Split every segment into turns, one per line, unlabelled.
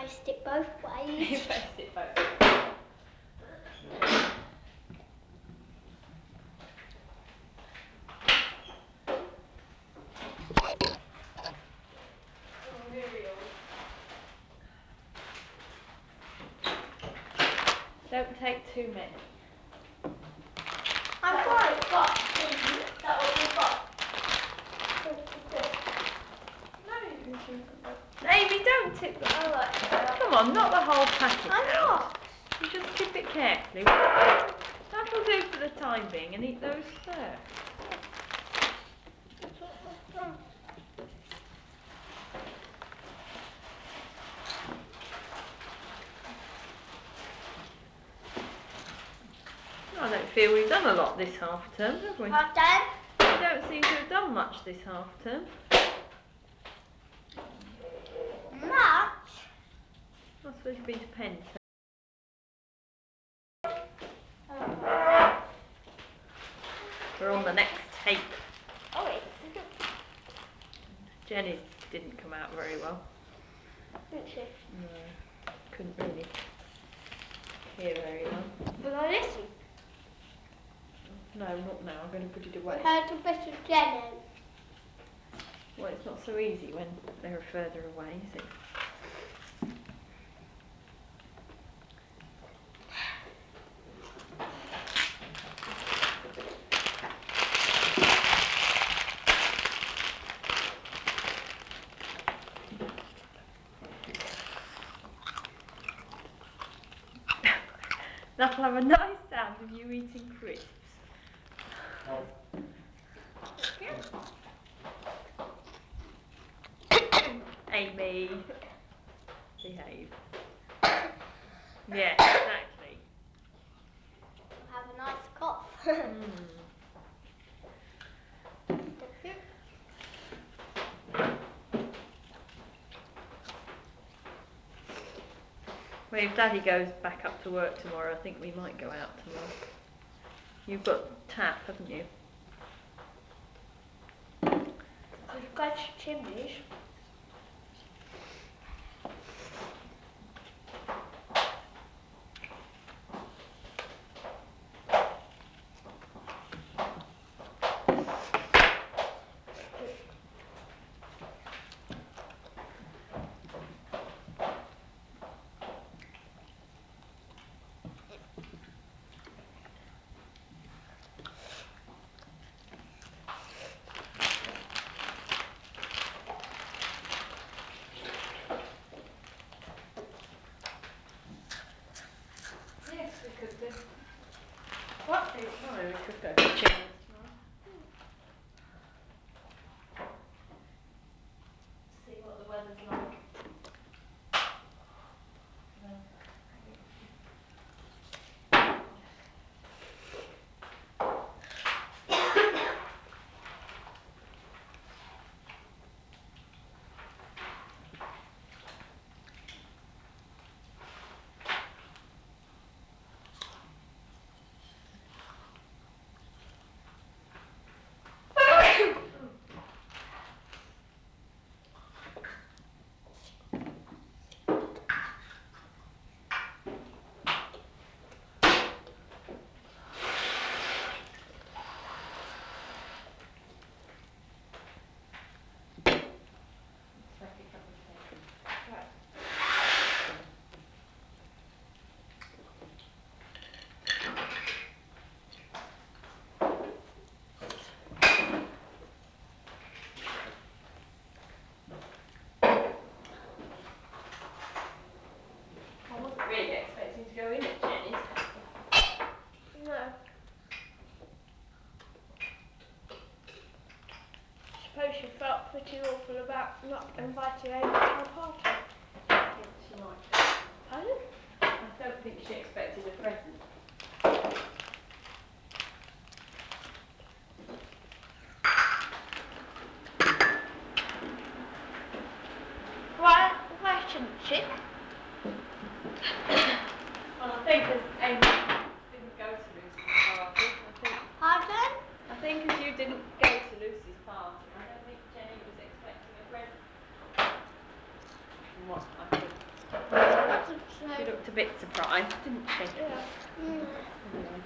faced it both ways.
You faced it both ways. Oh, Muriel. Don't take too many.
I've got it, but
That what you've got?
no, you shouldn't go.
Amy, don't tip the... Oh, come on, not the whole packet
I'm
out.
not.
You just tip it carefully. That'll do for the time being, and eat those first. I don't feel we've done a lot this half term, have we?
Half done?
We don't seem to have done much this half term.
Much?
I suppose you've been to Penn. We're on the next tape.
Oh, wait.
Jenny's didn't come out very well.
Didn't she?
No, couldn't really hear very well.
Will I listen?
No, not now. I'm going to put it away.
How to better Jenny?
Well, it's not so easy when they're further away, is it? That'll have a nice sound of you eating crisps. Amy, behave. Yeah, exactly.
I'll have a nice cough.
Well, if Daddy goes back up to work tomorrow, I think we might go out tomorrow. You've got tap, haven't you?
We've got chimneys.
Yes, we could do.
What?
Tomorrow we could go to Chimneys tomorrow. See what the weather's like. Let's make a cup of tea.
Right.
I wasn't really expecting to go in at Jenny's.
No. Suppose she felt pretty awful about not inviting Amy to our party.
I think she might have.
Pardon?
I don't think she expected a present.
Why shouldn't she?
Well, I think as Amy didn't go to Lucy's party,
Pardon?
I think as you didn't go to Lucy's party, I don't think Jenny was expecting a present. From what I could a bit surprised, didn't she?
Yeah.
Anyway.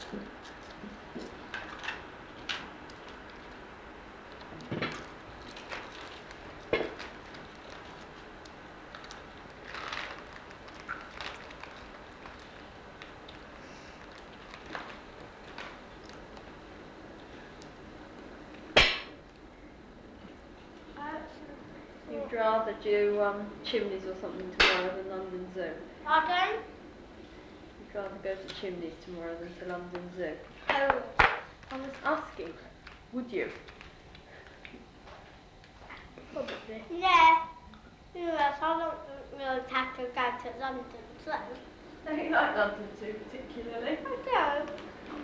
You'd rather do Chimneys or something tomorrow than London Zoo?
Pardon?
You'd rather go to Chimneys tomorrow than to London Zoo?
I would.
I was asking, would you?
Probably. Yeah. Yes, I don't really have to go to London Zoo.
Don't you like London Zoo particularly?
I do.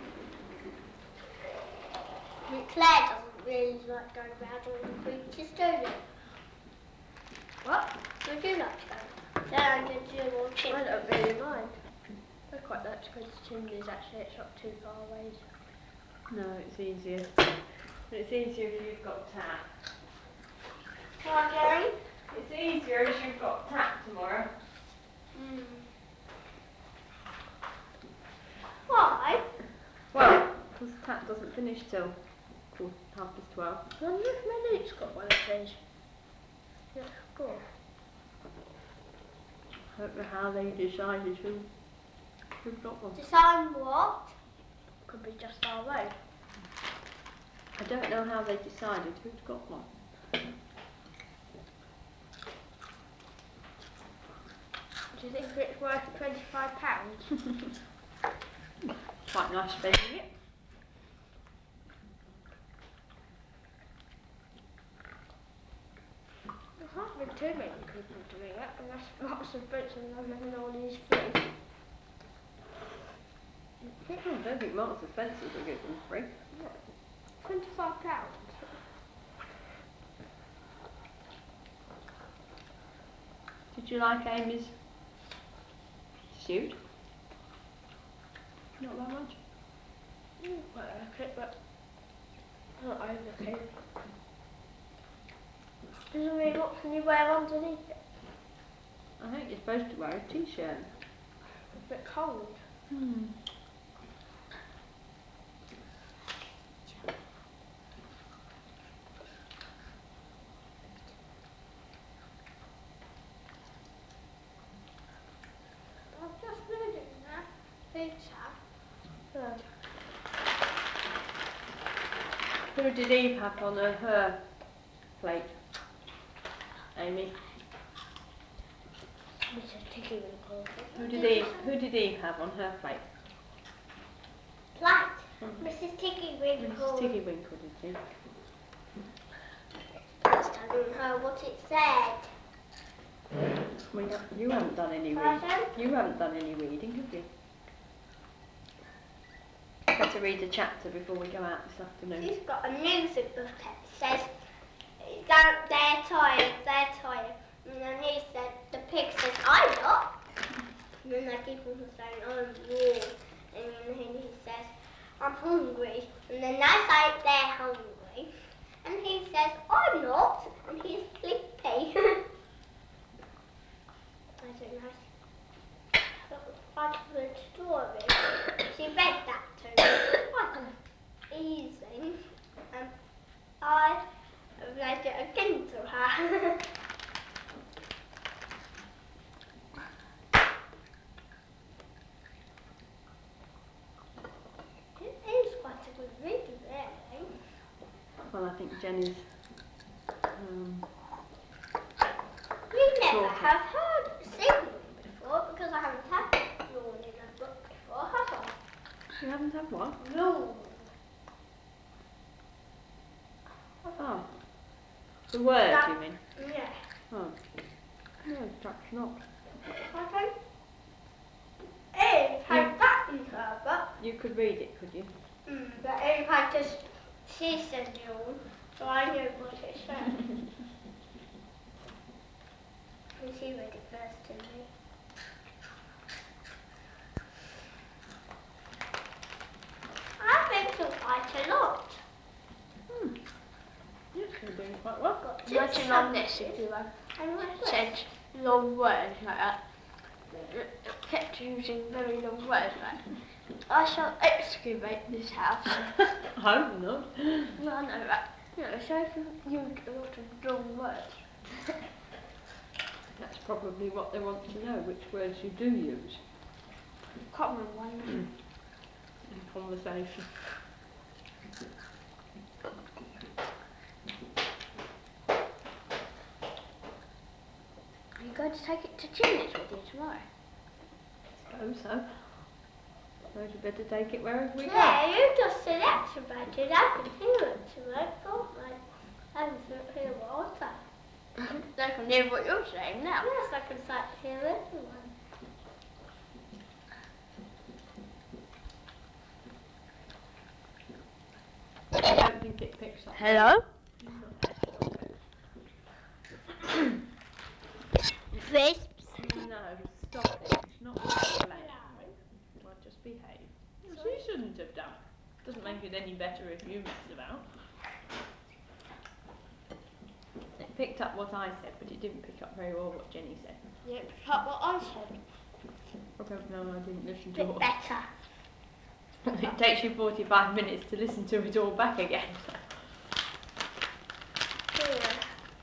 Claire doesn't really like going round all the creatures, do you? What? Would you like to go down to Zoo or Chimneys? I don't really mind. I quite like to go to Chimneys actually, it's not too far away.
No, it's easier. It's easier if you've got tap.
Pardon?
It's easier if you've got tap tomorrow.
Why?
Well, because tap doesn't finish till 12:30.
I wonder if Minnie's got one of these. Yeah, go on.
I don't know how they decided who's got one.
Decide what? Could be just our way.
I don't know how they decided who's got one.
Do you think it's worth £25?
Quite nice spending it.
There can't be too many people doing it unless Marks and Spencer are having all these free.
I don't think Marks and Spencer's will give them free.
What? £25?
Did you like Amy's suit? Not that much?
Quite like it, but not over keen. Doesn't really what can you wear underneath it?
I think you're supposed to wear a t-shirt.
It's a bit cold. I'm just reading that. Pizza.
Who did Eve have on her plate? Amy.
Mrs. Tiggywinkle.
Who did Eve have on her plate?
Plate. Mrs. Tiggywinkle.
Mrs. Tiggywinkle, did you?
It's telling her what it said.
You haven't done any reading. You haven't done any reading, have you? Got to read a chapter before we go out this afternoon.
She's got a music book. It says, they're tired, they're tired. And then he said, the pig says, I'm not. And then they keep on saying, I'm raw. And then he says, I'm hungry. And then they say they're hungry. And he says, I'm not. And he's sleepy. I don't know. Quite a good story. She read that to me. Quite easy. I read it again to her. It is quite a good read, really.
Well, I think Jenny's
You never have seen me before because I haven't had Yawn in a book before, have I?
You haven't had what?
Yawn.
Oh. The word, you mean?
Yeah.
Oh. No, perhaps not.
Pardon? Eve had that in her book.
You could read it, could you?
But Eve had just, she said yawn, so I knew what it said. And she read it first to me. I've been through quite a lot.
Yes, you're doing quite well.
Got two writing on this if you change long words like that. using very long words like, I shall excavate this house.
I hope not.
No, I know that. You know, so if you use a lot of long words.
That's probably what they want to know, which words you do use
Common ones.
in conversation.
Are you going to take it to Ginny's with you tomorrow?
I suppose so. Suppose we better take it wherever we go.
Yeah, you just said extroverted. I can hear it tomorrow, can't I? I can hear what I say. They can hear what you're saying now. Yes, I can hear everyone.
I don't think it picks up.
Hello?
It's not there. Stop it.
Crisps.
No, stop it. It's not what you're playing with. Well, just behave. Well, she shouldn't have done. Doesn't make it any better if you mess about. It picked up what I said, but it didn't pick up very well what Jenny said.
Yeah, pick up what I said.
I don't know, I didn't listen to
Bit
all.
better.
It takes you 45 minutes to listen to it all back again.
Yeah.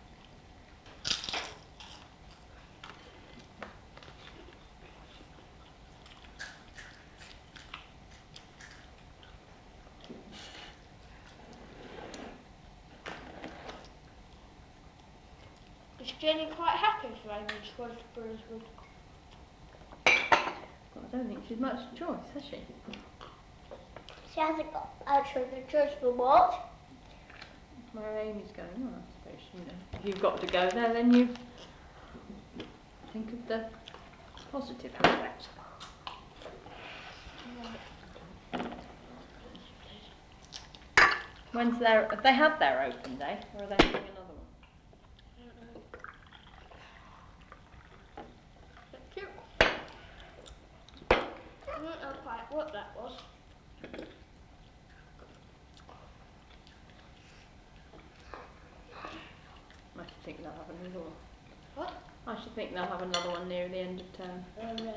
Is Jenny quite happy for Amy to go to Brunswood?
Well, I don't think she's much choice, has she?
She hasn't got actually the choice for what?
Where Amy's going, well, I suppose, you know, if you've got to go there, then you think of the positive aspects. When's have they had their open day, or are they having another one?
I don't know. Thank you. I don't know quite what that was.
I should think they'll have another one.
What?
I should think they'll have another one near the end of term.
Yeah.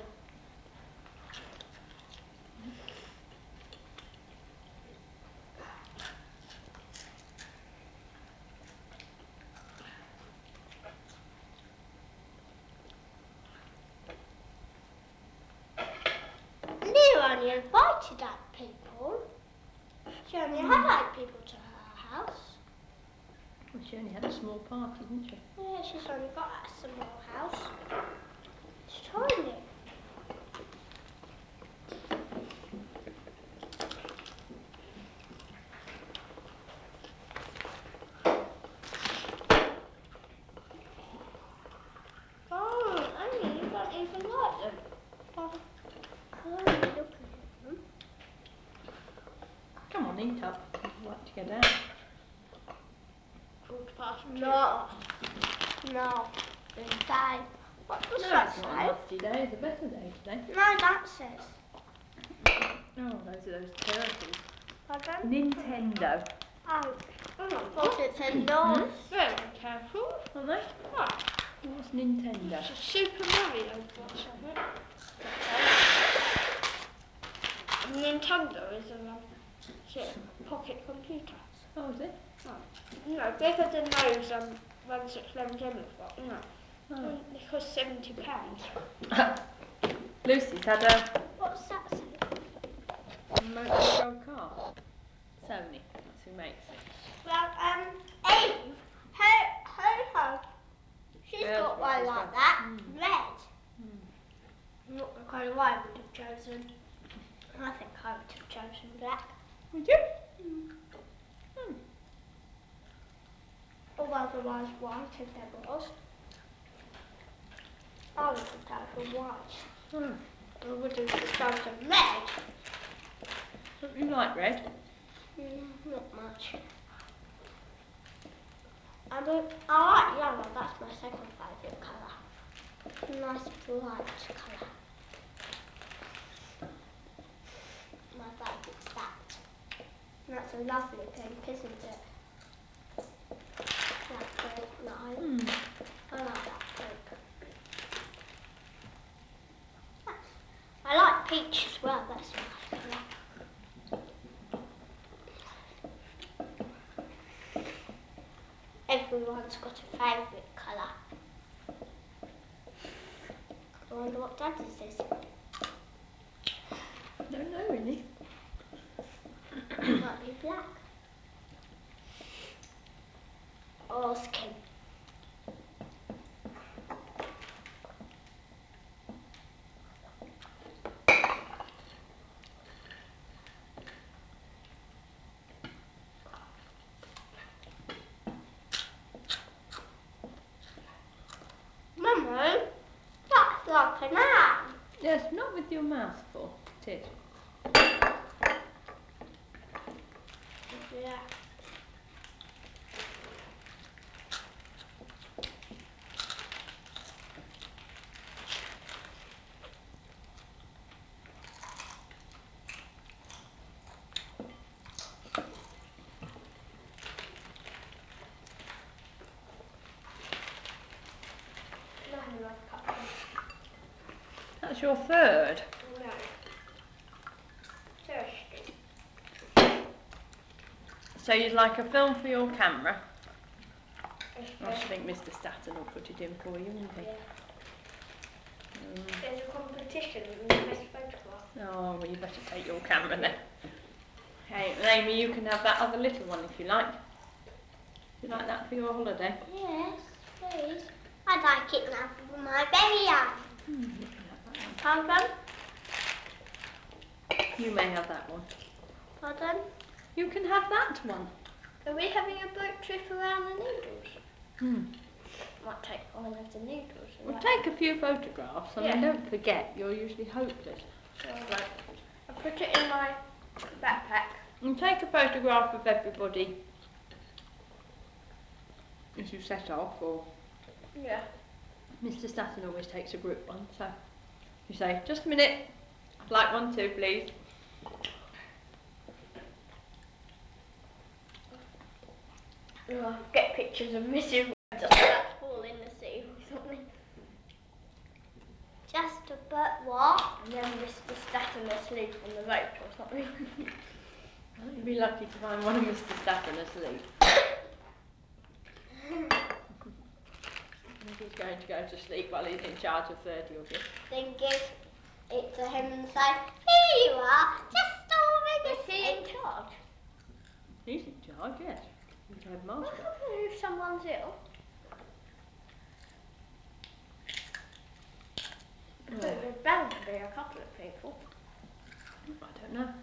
Neil only invited 8 people. She only had 8 people to her house.
Well, she only had a small party, didn't she?
Yeah, she's only got a small house. It's tiny. Oh, Amy, you don't even like them. I'm only looking at them.
Come on, eat up. I'd like to get out.
2:15. No. No. It's day. What does
No,
that
it's
say?
not a nasty day, it's a better day today.
No, that says.
Oh, those turtles.
Pardon?
Nintendo.
Oh, of course it said no. Very careful.
Aren't they?
Right.
What's Nintendo?
It's a Super Mario box, I think. Nintendo is a pocket computer.
Oh, is it?
Oh. You know, bigger than those 1611 Plymouth got, you know.
Oh.
They cost £70.
Lucy's had a
What's that say?
remote control car. Sony, that's who makes it.
Well, Eve, her, she's
Hers
got
was
one
as
like
well.
that, red.
Mm.
Not the colour I would have chosen. I think I would have chosen black.
Would you?
Or otherwise white if there was. I would have chosen white.
Oh.
I would have chosen red.
Don't you like red?
Not much. I like yellow, that's my second favourite colour. Nice bright colour. My favourite's that. And that's a lovely pink, isn't it? That pink, no. I like that pink. peach as well, that's a nice colour. Everyone's got a favourite colour. I wonder what Daddy's is.
Don't know really.
Might be black. Or skin. Mummy, that's like an arm.
Yes, not with your mouth full. It is.
Yeah. Not enough cupcake.
That's your third.
No. Thirsty.
So you'd like a film for your camera?
Okay.
I should think Mr. Staton will put it in for you, wouldn't he?
Yeah. There's a competition in the best photograph.
Oh, well, you better take your camera then. Okay, and Amy, you can have that other little one if you like. Would you like that for your holiday?
Yes, please. I'd like it now for my very own.
You can have that one.
Pardon?
You may have that one.
Pardon?
You can have that one.
Are we having a boat trip around the Needles? Might take one of the Needles.
Well, take a few photographs. I mean, don't forget, you're usually hopeless.
Alright. I'll put it in my backpack.
And take a photograph of everybody as you set off, or...
Yeah.
Mr. Staton always takes a group one, so you say, just a minute, I'd like one too, please.
Get pictures of Mrs. just about to fall in the sea or something. Just a bit what? And then Mr. Staton asleep on the boat or something.
You'd be lucky to find one of Mr. Staton asleep. I think he's going to go to sleep while he's in charge of 30 of you.
Then give it to him and say, here you are, just already. Is he in charge?
He's in charge, yes. He's the headmaster.
What happens if someone's ill? There's bound to be a couple of people.
I don't know.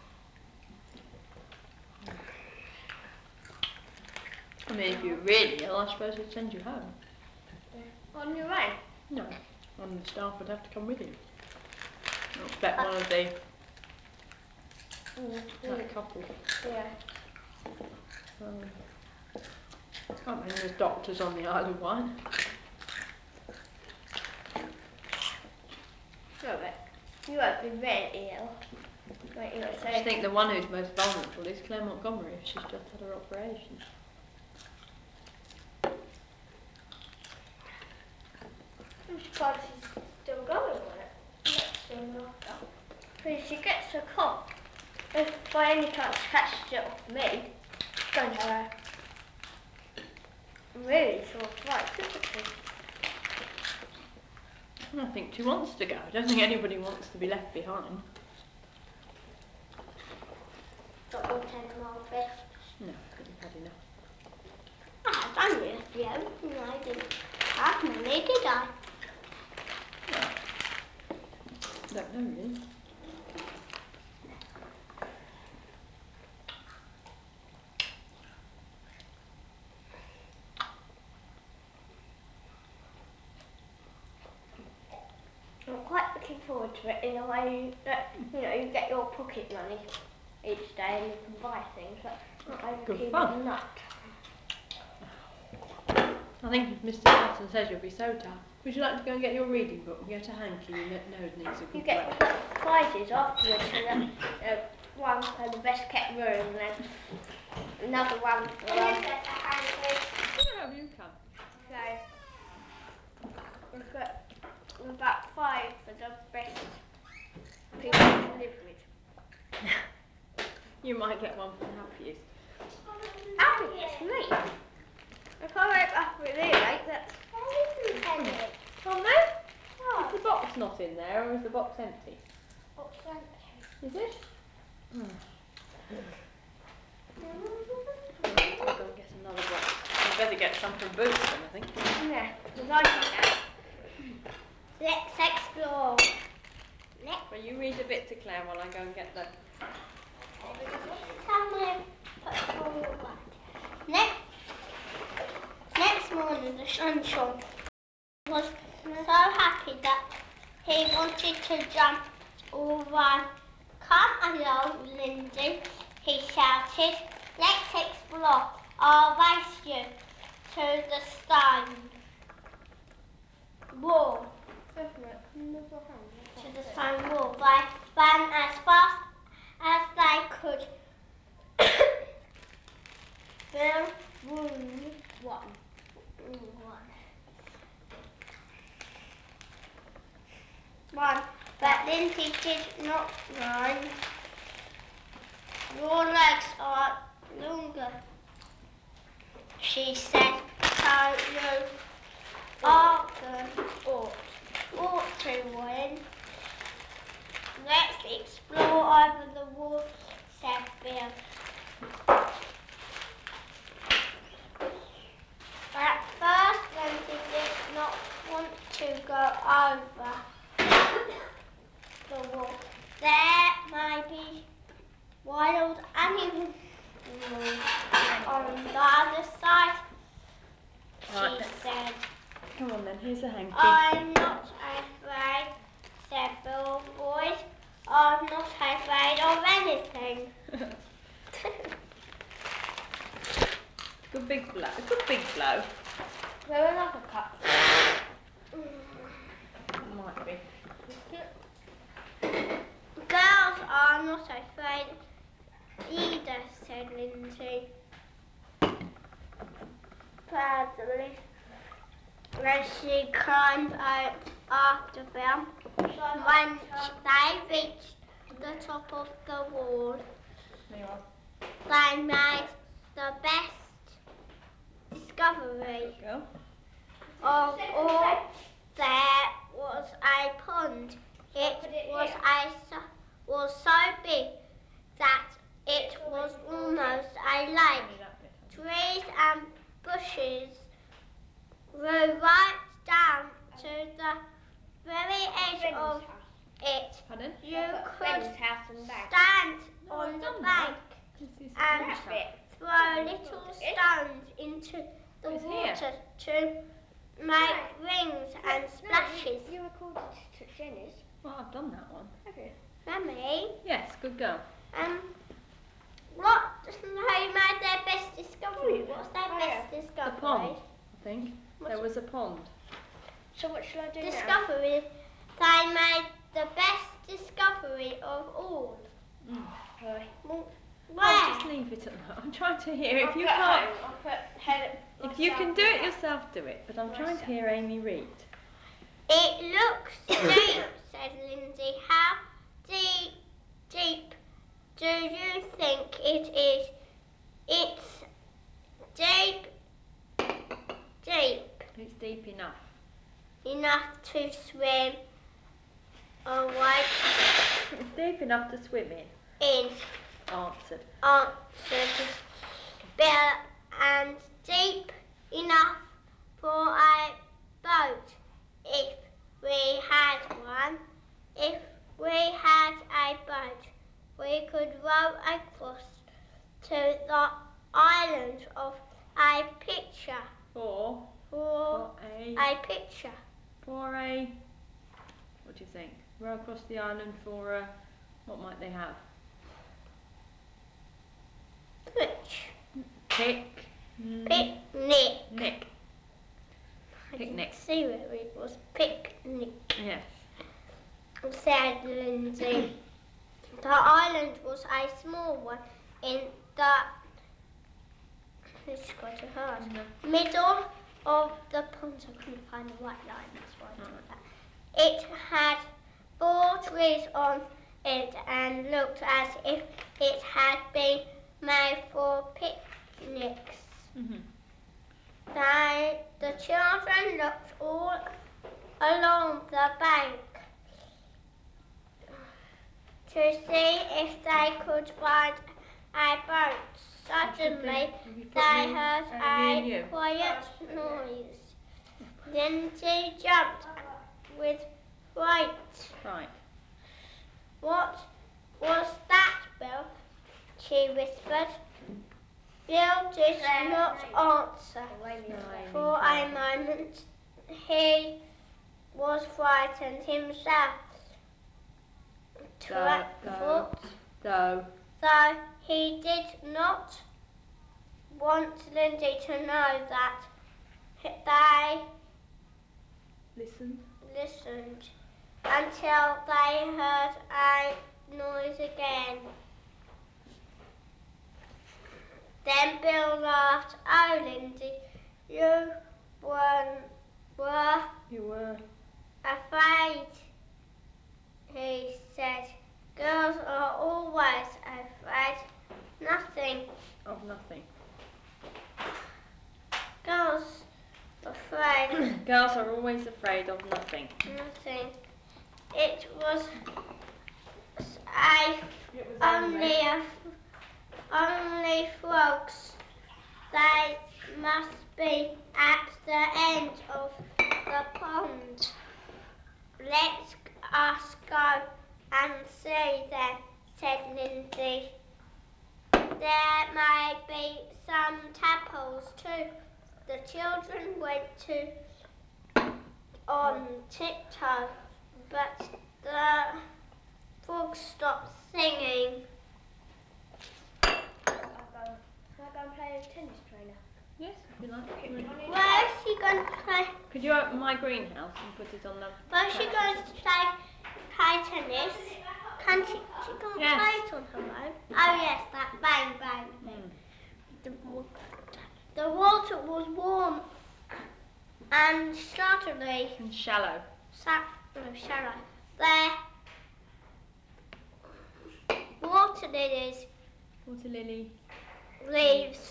I mean, if you're really ill, I suppose they'd send you home.
On your own?
No, one of the staff would have to come with you. I expect one of the... that couple.
Yeah.
I mean, there's doctors on the Isle of Wight.
No, but you won't be really ill. Like you were
I
saying.
just think the one who's most vulnerable is Claire Montgomery, if she's just had her operation.
I'm surprised she's still going on it. Not soon after. So if she gets a cough, if by any chance catches it off me, it's going to have a really sore throat, isn't she?
I think she wants to go. I don't think anybody wants to be left behind.
Got your 10 more fish?
No, I think you've had enough.
I had only a few, and I didn't have many, did I?
Well, don't know really.
I'm quite looking forward to it in a way that, you know, you get your pocket money each day and you can buy things, but not overly
fun.
nut.
I think if Mr. Staton says you'll be so tired, would you like to go and get your reading book and get a hanky? Your nose needs a good
You get
wet.
prizes afterwards, and one for the best kept room, and then another one for
No, you can.
So we've got about 5 for the best
You might get one from Happy's.
Happy's me. If I went up with you, like that.
Can't they? Is the box not in there, or is the box empty?
Box empty.
Is it? Hmm. I'll go and get another box. I'd better get some from Boots then, I think.
Yeah, because I got that. Let's explore.
Well, you read a bit to Claire while I go and get the...
Next morning, the sunshine was so happy that he wanted to jump all around. Come along, Lindsay, he shouted. Let's explore. I'll race you to the stone wall. To the stone wall. They ran as fast as they could. Bill won. But Lindsay did not run. Your legs are longer, she said, so you ought to win. Let's explore over the wall, said Bill. At first, Lindsay did not want to go over the wall. There may be wild animals on the other side, she said.
Come on then, here's a hanky.
I'm not afraid, said Bill Boyd. I'm not afraid of anything.
Good big blow. Good big blow.
There another cup.
Might be.
Girls are not afraid either, said Lindsay proudly, as she climbed out after them. When they reached the top of the wall, they made the best discovery of all. There was a pond. It was so big that it was almost a lake. Trees and bushes grew right down to the very edge of it.
Pardon?
You could stand on the bank and throw little stones into the water to make rings and splashes.
You recorded to Jenny's.
Well, I've done that one.
Have you?
Mummy?
Yes, good girl.
Who made their best discovery? What's their best discovery?
The pond, I think. There was a pond.
So what shall I do
Discovery. They made the best discovery of all.
Where?
I'll just leave it at that. I'm trying to hear. If you can't, if you can do it yourself, do it. But I'm trying to hear Amy read.
It looks deep, said Lindsay. How deep do you think it is? It's deep.
It's deep enough.
Enough to swim away.
It's deep enough to swim in. Answered
Bill, and deep enough for a boat if we had one. If we had a boat, we could row across to the island of a picture. For a picture.
For a... What do you think? Row across the island for a... What might they have? Picnic.
I didn't see where it was. Picnic.
Yes.
Said Lindsay. The island was a small one in the... It's quite hard. Middle of the pond. I couldn't find the right line. That's why I did that. It had 4 trees on it and looked as if it had been made for picnics. The children looked all along the bank to see if they could find a boat. Suddenly, they heard a quiet noise. Lindsay jumped with fright.
Right.
What was that, Bill? She whispered. Bill did not answer. For a moment, he was frightened himself. Though he did not want Lindsay to know that they listened until they heard a noise again. Then Bill laughed. Oh, Lindsay, you were afraid, he said. Girls are always afraid.
Of nothing.
Girls afraid.
Girls are always afraid of nothing.
Nothing. It was only frogs. They must be at the end of the pond. Let us go and see them, said Lindsay. There may be some tadpoles too. The children went on tiptoe, but the frogs stopped singing.
Can I go and play a tennis trainer?
Yes, if you like.
Where is she going to play?
Could you open my greenhouse and put it on the...
Where is she going to play tennis? Can she go and play it on her own? Oh yes, that bang bang thing. The water was warm and suddenly...
And shallow.
Shallow. There... Water
lily
leaves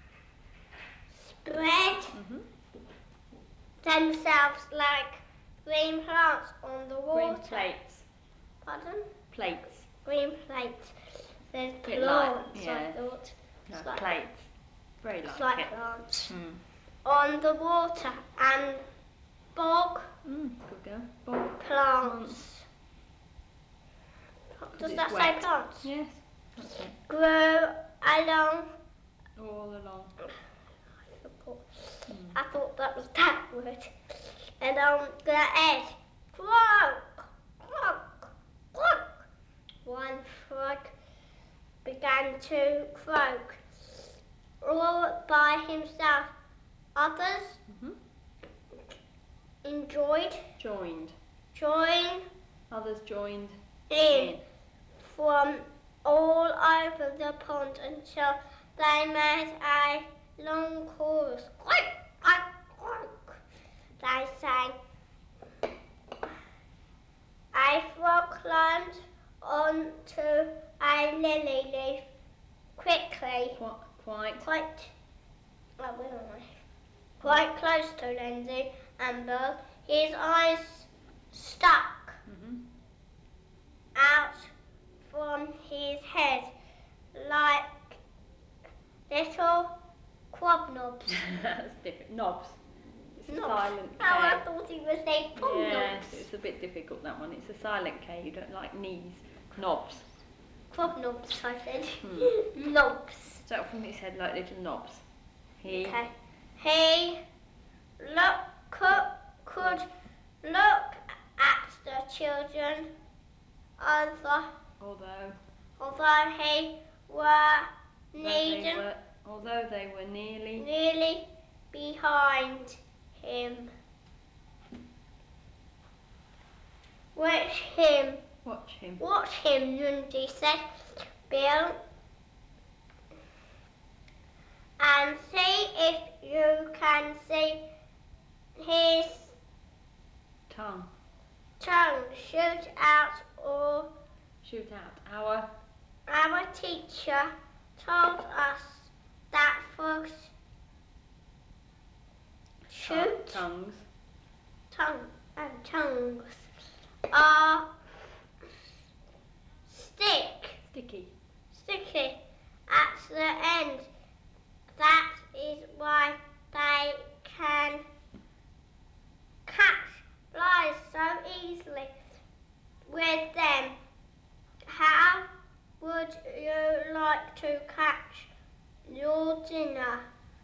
spread themselves like green plants on the water.
Green plates.
Pardon?
Plates.
Green plates. There's plants, I thought.
No, plates. Very like
like
it.
plants. On the water and bog
good girl. Bog
plants. Does that say plants?
Yes, that's it.
Grow along.
All along.
I thought that was that word. And on the edge. Croak! Croak! Croak! One frog began to croak all by himself. Others joined.
Others joined
in from all over the pond until they made a long chorus. Quack, quack, quack. They sang. A frog climbed onto a lily leaf quickly. Quite close to Lindsay and Bill. His eyes stuck out from his head like little crab knobs.
That's different. Knobs. It's a
Knobs.
silent K.
Oh, I thought he was saying pom knobs.
Yes, it's a bit difficult, that one. It's a silent K. You don't like knees. Knobs.
Crab knobs, I said. Knobs.
So up from his head like little knobs. He
could look at the children, although
they were
nearly behind him. Watch him, Lindsay said. Bill, and see if you can see his tongue shoot out
our
Our teacher told us that frogs shoot
tongues
are sticky at the end. That is why they can catch flies so easily with them. How would you like to catch your dinner?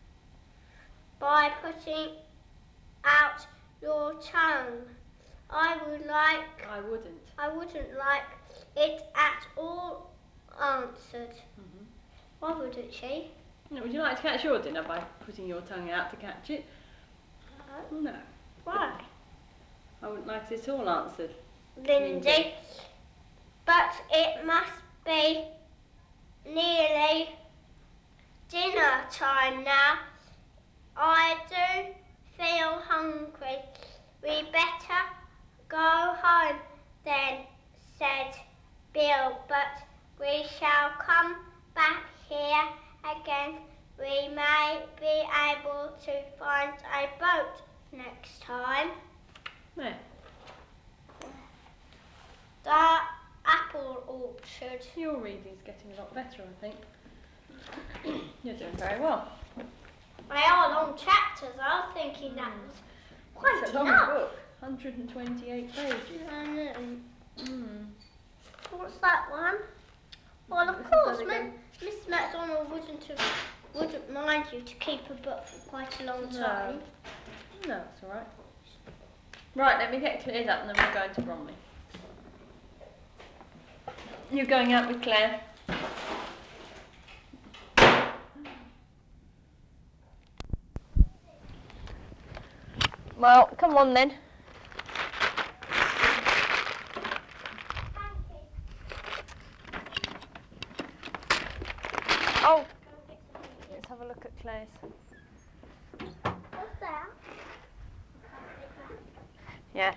By putting out your tongue. I wouldn't like it at all, answered. Why wouldn't she?
No, would you like to catch your dinner by putting your tongue out to catch it? No.
Why?
I wouldn't like it at all, answered
Lindy. But it must be nearly dinner time now. I do feel hungry. We better go home then, said Bill, but we shall come back here again. We may be able to find a boat next time.
No.
The apple orchard.
Your reading's getting a lot better, I think. You're doing very well.
They are long chapters. I was thinking that was quite
It's a long book, 128 pages.
I know. What's that one? Well, of course, Miss McDonald wouldn't mind you to keep a book for quite a long time.
No, it's all right. Right, let me get cleared up and then we're going to Bromley. You're going out with Claire? Well, come on then. Oh, let's have a look at Claire's.
What's that?
Yes.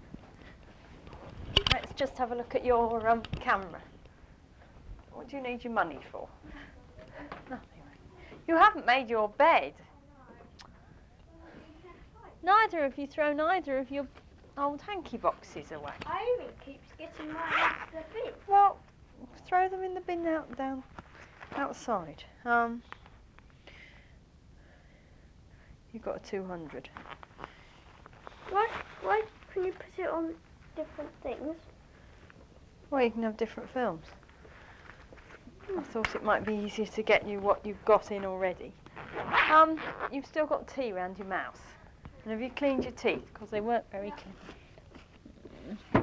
Let's just have a look at your camera. What do you need your money for? Nothing. You haven't made your bed. Neither have you thrown either of your old hanky boxes away.
Amy keeps getting mine out the bin.
Well, throw them in the bin down outside. You've got a 200.
Why can you put it on different things?
Well, you can have different films. I thought it might be easier to get you what you've got in already. You've still got tea round your mouth. And have you cleaned your teeth? Because they weren't very clean.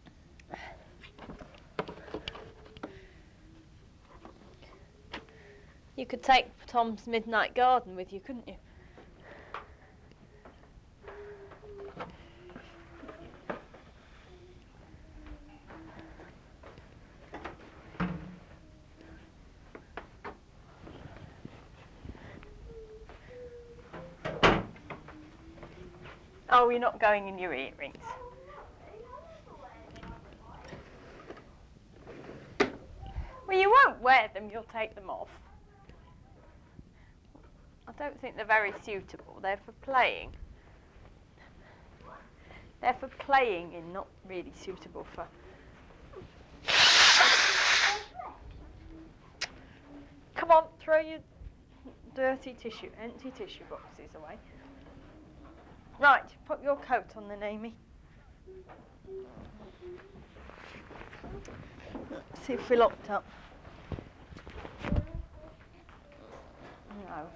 You could take Tom's Midnight Garden with you, couldn't you? Oh, you're not going in your earrings. Well, you won't wear them, you'll take them off. I don't think they're very suitable. They're for playing. They're for playing and not really suitable for... Come on, throw your empty tissue boxes away. Right, put your coat on then, Amy. Let's see if we're locked up. No.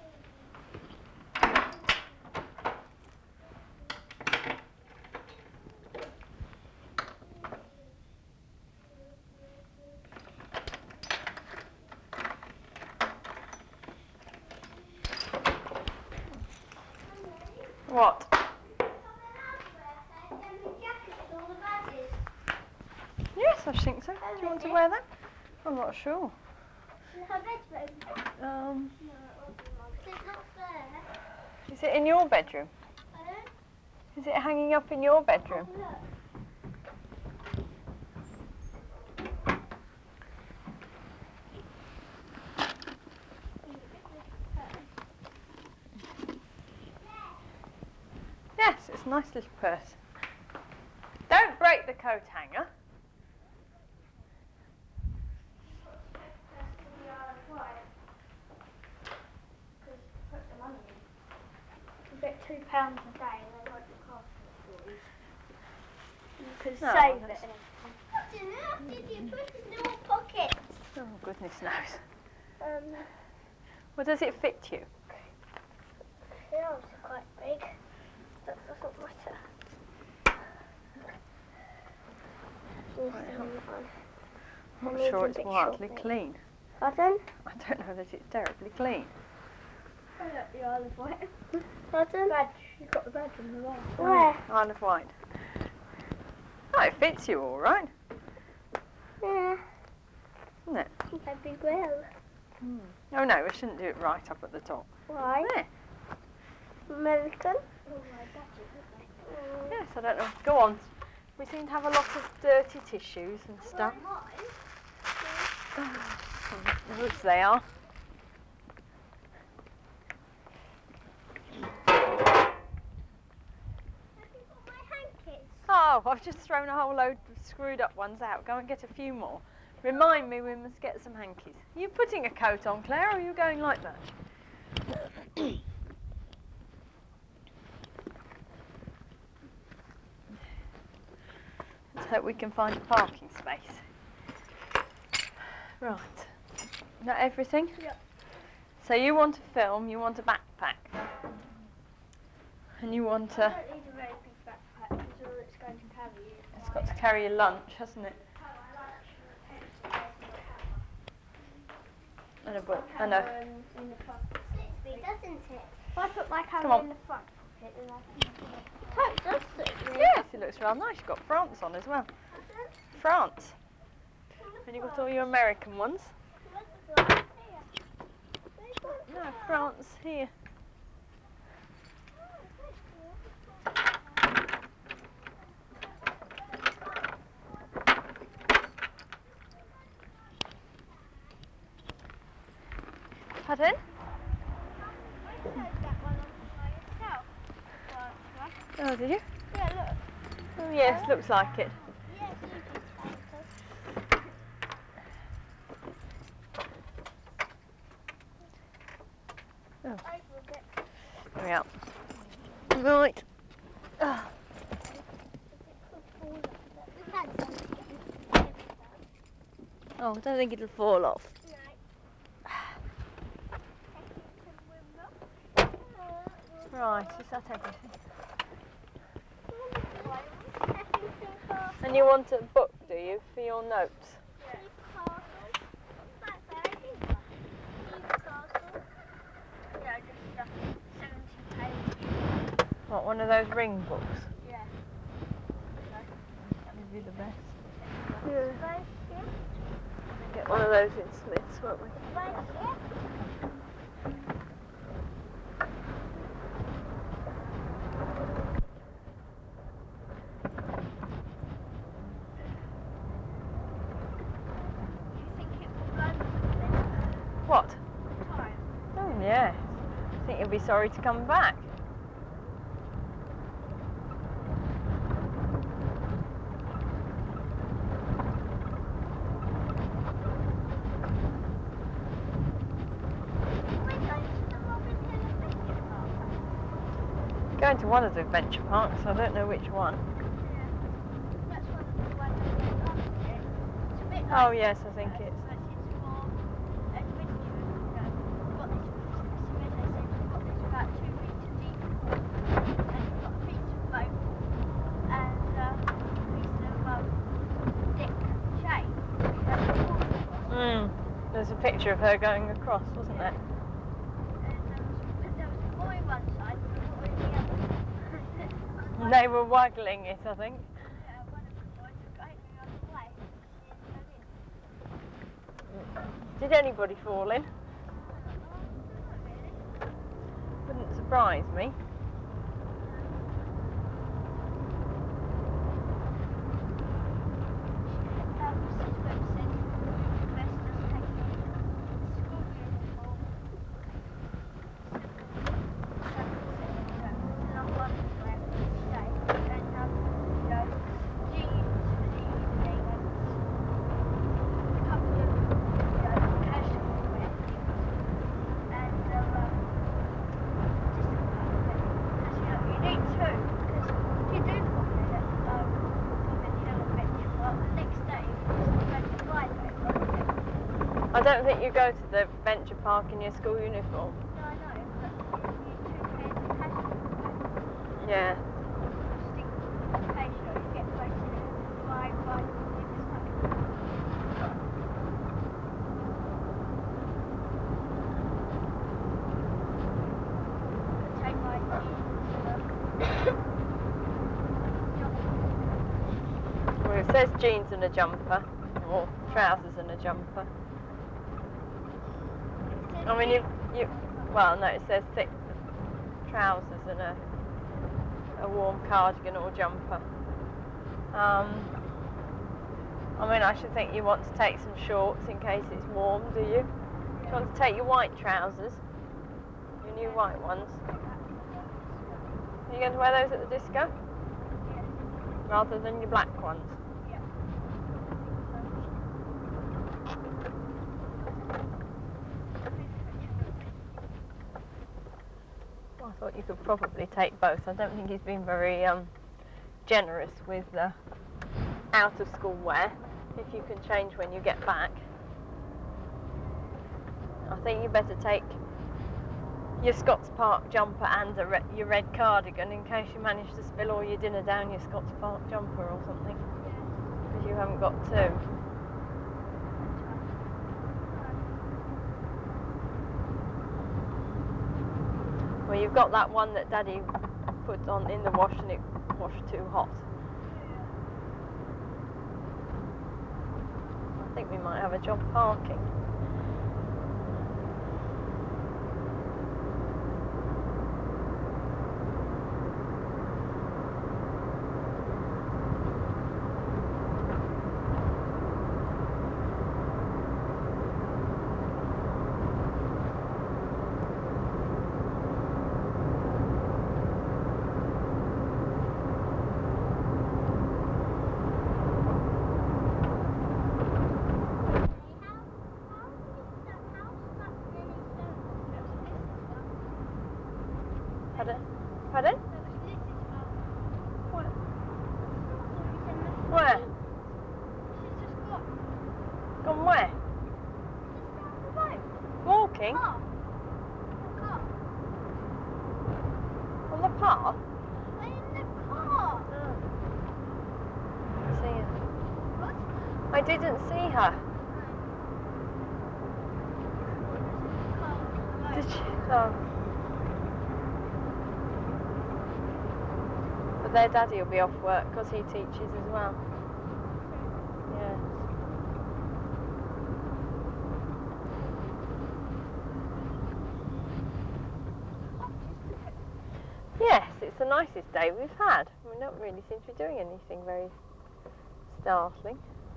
What? Yes, I think so. Do you want to wear that? I'm not sure.
In her bedroom? No, it won't be mine. It's not there.
Is it in your bedroom?
Pardon?
Is it hanging up in your bedroom?
Oh, look.
it's a nice little purse. Don't break the coat hanger.
That's to the Isle of Wight. Because put the money in. You get £2 a day and they write your passport stories. You can save it and everything.
What on earth did you put in your pocket?
Oh, goodness knows.
Um,
Well, does it fit you?
the arms are quite big. That doesn't matter.
I'm not sure it's wildly clean.
Pardon?
I don't know that it's terribly clean.
I like the Isle of Wight. Pardon? Badge. You've got the badge on the wall.
Where? Isle of Wight. Oh, it fits you all right.
Yeah.
Isn't it?
Maybe well.
Oh no, we shouldn't do it right up at the top.
Why?
There.
American? Oh, my badges, aren't they?
Yes, I don't know. Go on. We seem to have a lot of dirty tissues and stuff. Those they are. Oh, I've just thrown a whole load of screwed up ones out. Go and get a few more. Remind me we must get some hankies. Are you putting a coat on, Claire, or are you going like that? Let's hope we can find a parking space. Right. Is that everything?
Yep.
So you want a film, you want a backpack. And you want
I
a...
don't need a very big backpack because all it's going to carry is
It's got to carry your lunch, hasn't it?
my lunch and a pencil case and my hammer.
And a book.
My
And a...
hammer in the front pocket.
Doesn't it?
If I put my
Come
camera
on.
in the front pocket, then I can do it.
That does suit me.
Yes, it looks rather nice. You've got France on as well.
Pardon?
France. And you've got all your American ones.
Where's the glass? Here.
No, France here.
Oh, thank you.
Pardon?
I sewed that one on myself.
Oh, did you?
Yeah, look.
Oh, yes, looks like it.
Yes, you did, Santa.
Oh.
Over a bit.
There we are. Right. Ah.
It could fall off a bit. We can sew it again.
Oh, I don't think it'll fall off.
No. Chessington Wimmer.
Right, is that everything?
Chessington Castle.
And you want a book, do you, for your notes?
Yeah. Keith Castle. That's very good. Keith Castle. Yeah, just 70 pages.
What, one of those ring books?
Yeah.
That would be the best.
Spaceship.
Get one of those in Smiths, won't we?
Spaceship.
What?
Time.
Oh, yes. I think you'll be sorry to come back. Going to one of the adventure parks, I don't know which one.
That's one of the ones I went up with it. It's a bit like
Oh, yes, I think it's.
but it's more adventurous. Got this, they said you've got this about 2 metre deep pool, and you've got a piece of boat, and a piece of deck chain that you walk across.
There's a picture of her going across, wasn't there?
And there was a boy one side and a boy the other.
They were waggling it, I think.
Yeah, one of the boys was going the other way. She fell in.
Did anybody fall in?
Not really.
Wouldn't surprise me. I don't think you go to the venture park in your school uniform.
No, I know, but if you 2 pairs of pants,
Yeah.
occasionally you get placed in my in this country. Could take my jumper.
Well, it says jeans and a jumper, or trousers and a jumper. I mean, well, no, it says thick trousers and a warm cardigan or jumper. I mean, I should think you want to take some shorts in case it's warm, do you? Do you want to take your white trousers? Your new white ones? Are you going to wear those at the disco?
Yes.
Rather than your black ones?
Yeah.
Well, I thought you could probably take both. I don't think he's been very generous with out of school wear. If you can change when you get back. I think you better take your Scots Park jumper and your red cardigan in case you manage to spill all your dinner down your Scots Park jumper or something. Because you haven't got two. Well, you've got that one that Daddy put on in the wash and it washed too hot. I think we might have a job parking. Pardon? What? Where?
She's just gone.
Gone where?
Just down the road.
Walking?
Car.
On the path?
In the car.
Oh. See her.
What?
I didn't see her. Did she? Oh. But their daddy will be off work because he teaches as well. Yeah. Yes, it's the nicest day we've had. We don't really seem to be doing anything very startling.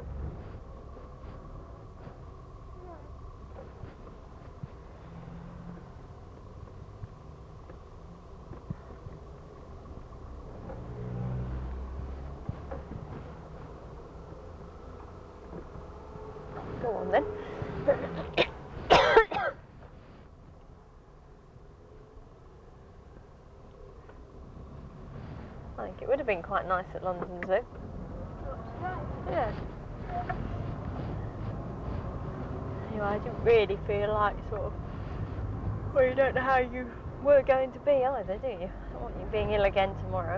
Go on then. I think it would have been quite nice at London Zoo. Yeah. Anyway, I didn't really feel like sort of... Well, you don't know how you were going to be either, do you? I don't want you being ill again tomorrow.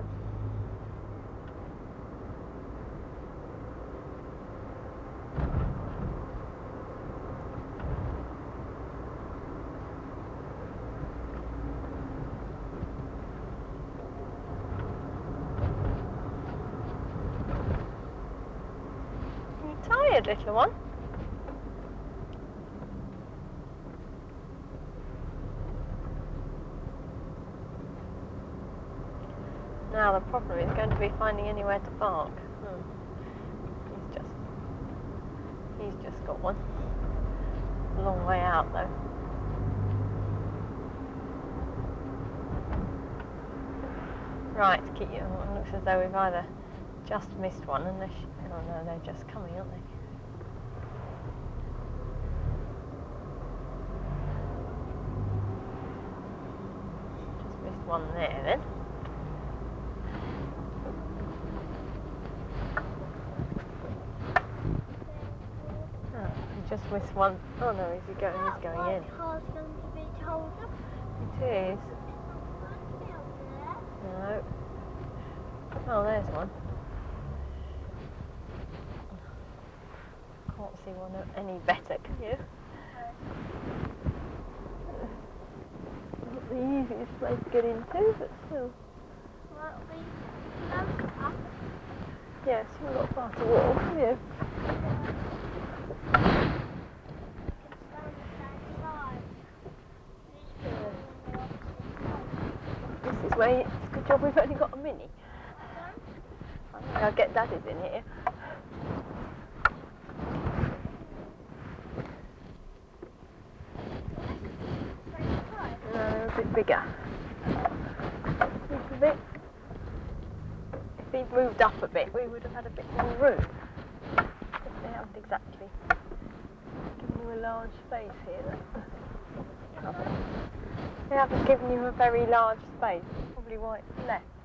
You tired, little one? Now the problem is going to be finding anywhere to park. He's just got one. A long way out though. Right, keep you. It looks as though we've either just missed one, unless. Oh no, they're just coming, aren't they? Just missed one there then. Oh, just this one. Oh no, is he going? He's going in.
That car's going to be told up.
It is. No. Oh, there's one. Can't see one any better, can you? Not the easiest place to get into, but still.
Well, it'll be closer.
Yes, you've got far to walk, have you?
You can stay on the same side.
This is where it's a good job we've only got a Mini. I think I'll get Daddy's in here. No, they're a bit bigger. Just a bit. If he'd moved up a bit, we would have had a bit more room. They haven't exactly given you a large space here. That's the trouble. They haven't given you a very large space. That's probably why it's left.